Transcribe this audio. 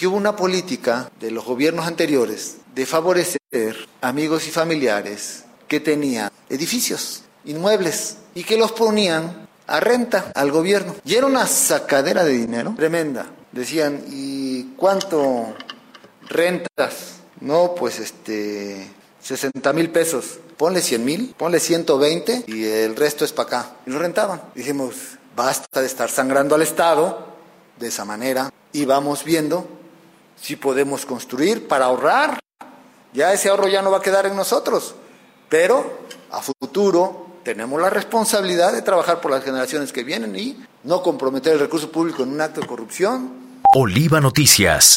que hubo una política de los gobiernos anteriores de favorecer amigos y familiares que tenían edificios, inmuebles, y que los ponían a renta al gobierno. Y era una sacadera de dinero tremenda. Decían, ¿y cuánto rentas? No, pues 60,000 pesos. Ponle 100,000, ponle 120 y el resto es para acá. Y lo rentaban. Dijimos, basta de estar sangrando al Estado de esa manera y vamos viendo si podemos construir para ahorrar. Ya ese ahorro ya no va a quedar en nosotros, pero a futuro tenemos la responsabilidad de trabajar por las generaciones que vienen y no comprometer el recurso público en un acto de corrupción. Oliva Noticias.